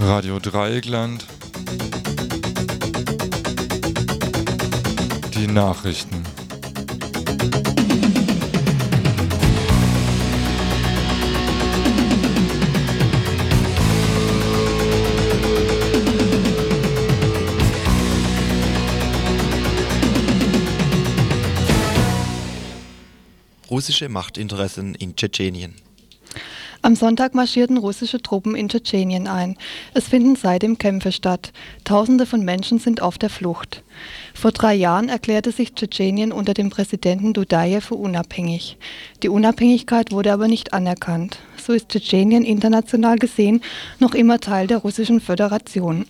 Radio Dreieckland. Die Nachrichten. Russische Machtinteressen in Tschetschenien. Am Sonntag marschierten russische Truppen in Tschetschenien ein. Es finden seitdem Kämpfe statt. Tausende von Menschen sind auf der Flucht. Vor 3 Jahren erklärte sich Tschetschenien unter dem Präsidenten Dudajew für unabhängig. Die Unabhängigkeit wurde aber nicht anerkannt. So ist Tschetschenien international gesehen noch immer Teil der Russischen Föderation.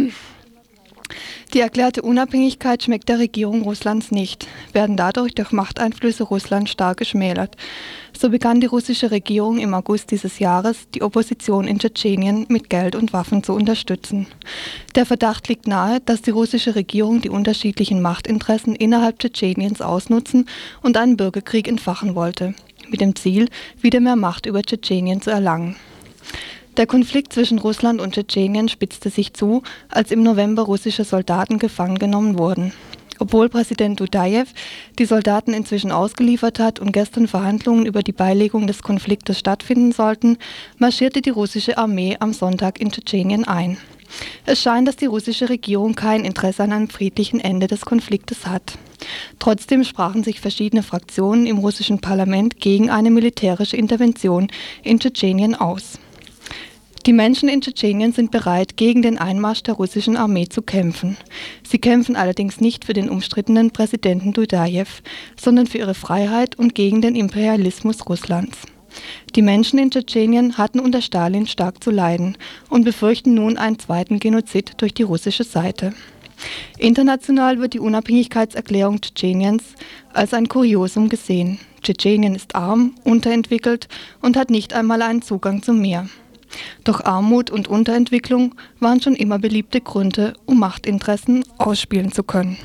Die erklärte Unabhängigkeit schmeckt der Regierung Russlands nicht, werden dadurch durch Machteinflüsse Russlands stark geschmälert. So begann die russische Regierung im August dieses Jahres, die Opposition in Tschetschenien mit Geld und Waffen zu unterstützen. Der Verdacht liegt nahe, dass die russische Regierung die unterschiedlichen Machtinteressen innerhalb Tschetscheniens ausnutzen und einen Bürgerkrieg entfachen wollte, mit dem Ziel, wieder mehr Macht über Tschetschenien zu erlangen. Der Konflikt zwischen Russland und Tschetschenien spitzte sich zu, als im November russische Soldaten gefangen genommen wurden. Obwohl Präsident Dudajew die Soldaten inzwischen ausgeliefert hat und gestern Verhandlungen über die Beilegung des Konfliktes stattfinden sollten, marschierte die russische Armee am Sonntag in Tschetschenien ein. Es scheint, dass die russische Regierung kein Interesse an einem friedlichen Ende des Konfliktes hat. Trotzdem sprachen sich verschiedene Fraktionen im russischen Parlament gegen eine militärische Intervention in Tschetschenien aus. Die Menschen in Tschetschenien sind bereit, gegen den Einmarsch der russischen Armee zu kämpfen. Sie kämpfen allerdings nicht für den umstrittenen Präsidenten Dudajew, sondern für ihre Freiheit und gegen den Imperialismus Russlands. Die Menschen in Tschetschenien hatten unter Stalin stark zu leiden und befürchten nun einen zweiten Genozid durch die russische Seite. International wird die Unabhängigkeitserklärung Tschetscheniens als ein Kuriosum gesehen. Tschetschenien ist arm, unterentwickelt und hat nicht einmal einen Zugang zum Meer. Doch Armut und Unterentwicklung waren schon immer beliebte Gründe, um Machtinteressen ausspielen zu können.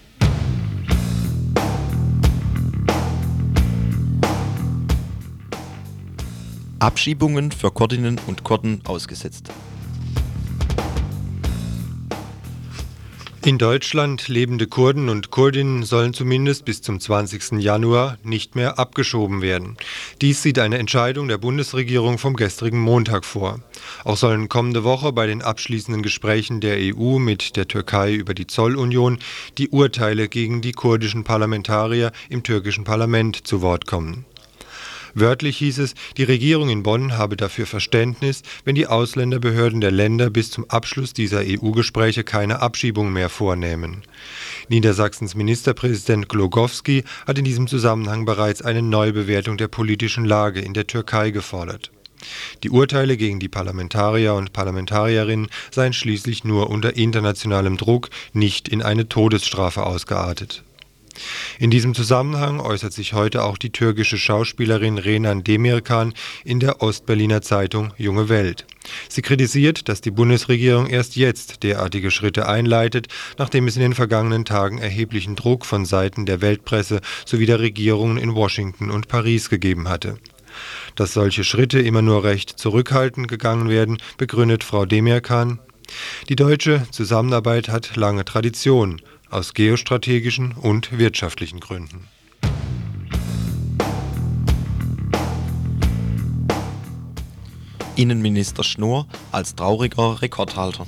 Abschiebungen für Kurdinnen und Kurden ausgesetzt. In Deutschland lebende Kurden und Kurdinnen sollen zumindest bis zum 20. Januar nicht mehr abgeschoben werden. Dies sieht eine Entscheidung der Bundesregierung vom gestrigen Montag vor. Auch sollen kommende Woche bei den abschließenden Gesprächen der EU mit der Türkei über die Zollunion die Urteile gegen die kurdischen Parlamentarier im türkischen Parlament zu Wort kommen. Wörtlich hieß es, die Regierung in Bonn habe dafür Verständnis, wenn die Ausländerbehörden der Länder bis zum Abschluss dieser EU-Gespräche keine Abschiebung mehr vornehmen. Niedersachsens Ministerpräsident Glogowski hat in diesem Zusammenhang bereits eine Neubewertung der politischen Lage in der Türkei gefordert. Die Urteile gegen die Parlamentarier und Parlamentarierinnen seien schließlich nur unter internationalem Druck, nicht in eine Todesstrafe ausgeartet. In diesem Zusammenhang äußert sich heute auch die türkische Schauspielerin Renan Demirkan in der Ostberliner Zeitung Junge Welt. Sie kritisiert, dass die Bundesregierung erst jetzt derartige Schritte einleitet, nachdem es in den vergangenen Tagen erheblichen Druck von Seiten der Weltpresse sowie der Regierungen in Washington und Paris gegeben hatte. Dass solche Schritte immer nur recht zurückhaltend gegangen werden, begründet Frau Demirkan. Die deutsche Zusammenarbeit hat lange Tradition, aus geostrategischen und wirtschaftlichen Gründen. Innenminister Schnoor als trauriger Rekordhalter.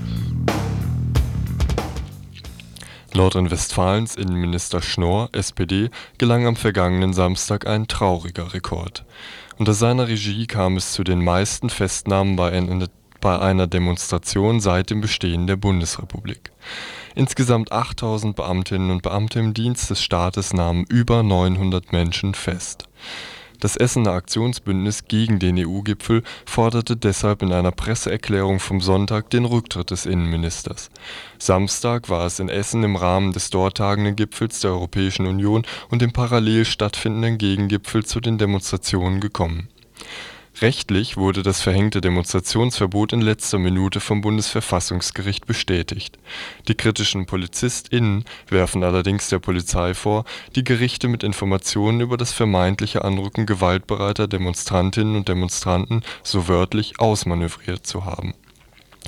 Nordrhein-Westfalens Innenminister Schnoor, SPD, gelang am vergangenen Samstag ein trauriger Rekord. Unter seiner Regie kam es zu den meisten Festnahmen bei einer Demonstration seit dem Bestehen der Bundesrepublik. Insgesamt 8.000 Beamtinnen und Beamte im Dienst des Staates nahmen über 900 Menschen fest. Das Essener Aktionsbündnis gegen den EU-Gipfel forderte deshalb in einer Presseerklärung vom Sonntag den Rücktritt des Innenministers. Samstag war es in Essen im Rahmen des dort tagenden Gipfels der Europäischen Union und dem parallel stattfindenden Gegengipfel zu den Demonstrationen gekommen. Rechtlich wurde das verhängte Demonstrationsverbot in letzter Minute vom Bundesverfassungsgericht bestätigt. Die kritischen PolizistInnen werfen allerdings der Polizei vor, die Gerichte mit Informationen über das vermeintliche Anrücken gewaltbereiter Demonstrantinnen und Demonstranten so wörtlich ausmanövriert zu haben.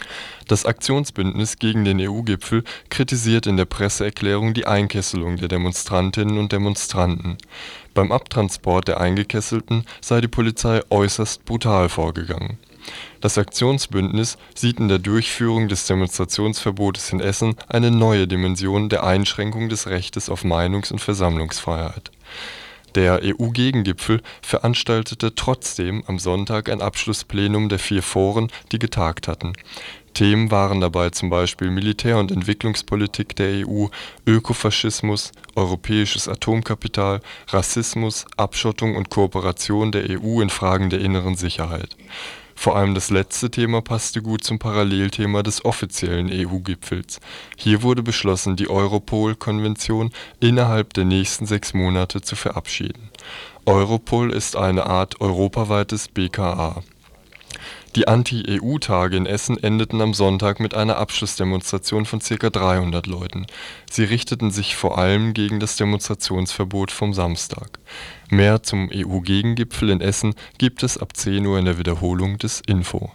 Das Aktionsbündnis gegen den EU-Gipfel kritisiert in der Presseerklärung die Einkesselung der Demonstrantinnen und Demonstranten. Beim Abtransport der Eingekesselten sei die Polizei äußerst brutal vorgegangen. Das Aktionsbündnis sieht in der Durchführung des Demonstrationsverbotes in Essen eine neue Dimension der Einschränkung des Rechtes auf Meinungs- und Versammlungsfreiheit. Der EU-Gegengipfel veranstaltete trotzdem am Sonntag ein Abschlussplenum der 4 Foren, die getagt hatten. Themen waren dabei zum Beispiel Militär- und Entwicklungspolitik der EU, Ökofaschismus, europäisches Atomkapital, Rassismus, Abschottung und Kooperation der EU in Fragen der inneren Sicherheit. Vor allem das letzte Thema passte gut zum Parallelthema des offiziellen EU-Gipfels. Hier wurde beschlossen, die Europol-Konvention innerhalb der nächsten 6 Monate zu verabschieden. Europol ist eine Art europaweites BKA. Die Anti-EU-Tage in Essen endeten am Sonntag mit einer Abschlussdemonstration von ca. 300 Leuten. Sie richteten sich vor allem gegen das Demonstrationsverbot vom Samstag. Mehr zum EU-Gegengipfel in Essen gibt es ab 10 Uhr in der Wiederholung des Info.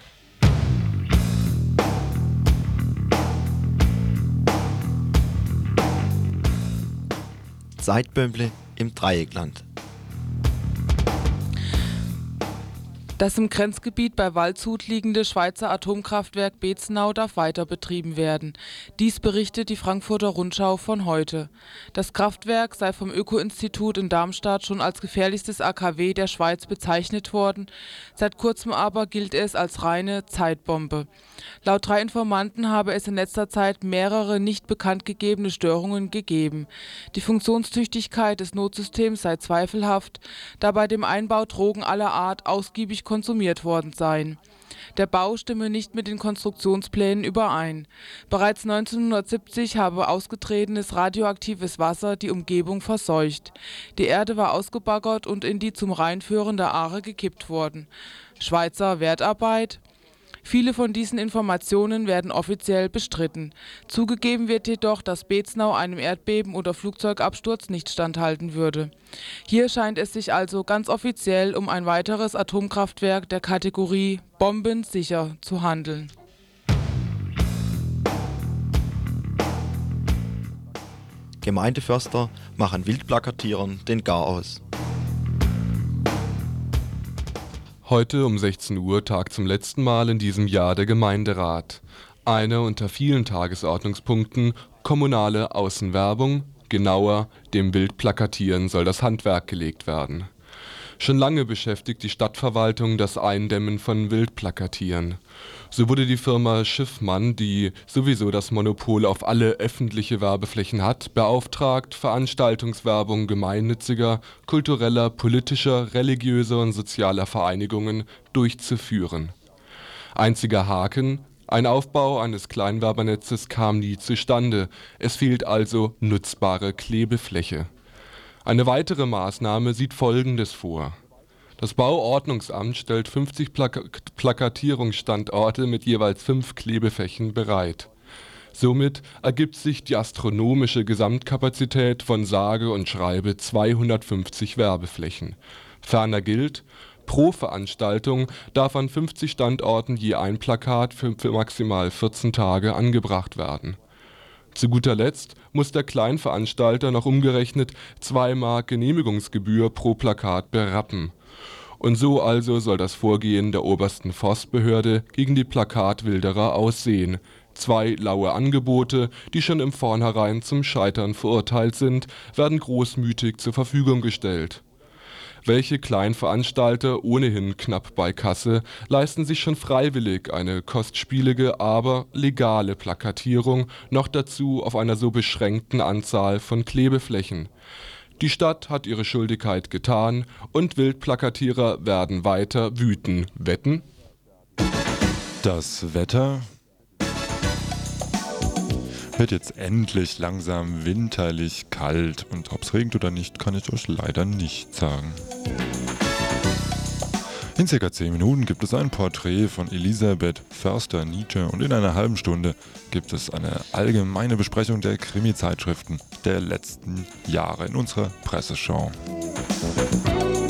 Zeitbömble im Dreieckland. Das im Grenzgebiet bei Waldshut liegende Schweizer Atomkraftwerk Beezenau darf weiter betrieben werden. Dies berichtet die Frankfurter Rundschau von heute. Das Kraftwerk sei vom Öko-Institut in Darmstadt schon als gefährlichstes AKW der Schweiz bezeichnet worden. Seit kurzem aber gilt es als reine Zeitbombe. Laut 3 Informanten habe es in letzter Zeit mehrere nicht bekannt gegebene Störungen gegeben. Die Funktionstüchtigkeit des Notsystems sei zweifelhaft, da bei dem Einbau Drogen aller Art ausgiebig konsumiert worden seien. Der Bau stimme nicht mit den Konstruktionsplänen überein. Bereits 1970 habe ausgetretenes radioaktives Wasser die Umgebung verseucht. Die Erde war ausgebaggert und in die zum Rhein führende Aare gekippt worden. Schweizer Wertarbeit? Viele von diesen Informationen werden offiziell bestritten. Zugegeben wird jedoch, dass Beezenau einem Erdbeben oder Flugzeugabsturz nicht standhalten würde. Hier scheint es sich also ganz offiziell um ein weiteres Atomkraftwerk der Kategorie bombensicher zu handeln. Gemeindeförster machen Wildplakatieren den Garaus. Heute um 16 Uhr tagt zum letzten Mal in diesem Jahr der Gemeinderat. Einer unter vielen Tagesordnungspunkten: kommunale Außenwerbung, genauer dem Wildplakatieren soll das Handwerk gelegt werden. Schon lange beschäftigt die Stadtverwaltung das Eindämmen von Wildplakatieren. So wurde die Firma Schiffmann, die sowieso das Monopol auf alle öffentliche Werbeflächen hat, beauftragt, Veranstaltungswerbung gemeinnütziger, kultureller, politischer, religiöser und sozialer Vereinigungen durchzuführen. Einziger Haken: Ein Aufbau eines Kleinwerbernetzes kam nie zustande. Es fehlt also nutzbare Klebefläche. Eine weitere Maßnahme sieht Folgendes vor: Das Bauordnungsamt stellt 50 Plakatierungsstandorte mit jeweils 5 Klebeflächen bereit. Somit ergibt sich die astronomische Gesamtkapazität von sage und schreibe 250 Werbeflächen. Ferner gilt: Pro Veranstaltung darf an 50 Standorten je ein Plakat für maximal 14 Tage angebracht werden. Zu guter Letzt muss der Kleinveranstalter noch umgerechnet 2 Mark Genehmigungsgebühr pro Plakat berappen. Und so also soll das Vorgehen der obersten Forstbehörde gegen die Plakatwilderer aussehen. 2 laue Angebote, die schon im Vornherein zum Scheitern verurteilt sind, werden großmütig zur Verfügung gestellt. Welche Kleinveranstalter, ohnehin knapp bei Kasse, leisten sich schon freiwillig eine kostspielige, aber legale Plakatierung, noch dazu auf einer so beschränkten Anzahl von Klebeflächen? Die Stadt hat ihre Schuldigkeit getan und Wildplakatierer werden weiter wüten. Wetten? Das Wetter wird jetzt endlich langsam winterlich kalt, und ob es regnet oder nicht, kann ich euch leider nicht sagen. In ca. 10 Minuten gibt es ein Porträt von Elisabeth Förster-Nietzsche und in einer halben Stunde gibt es eine allgemeine Besprechung der Krimi-Zeitschriften der letzten Jahre in unserer Presseschau.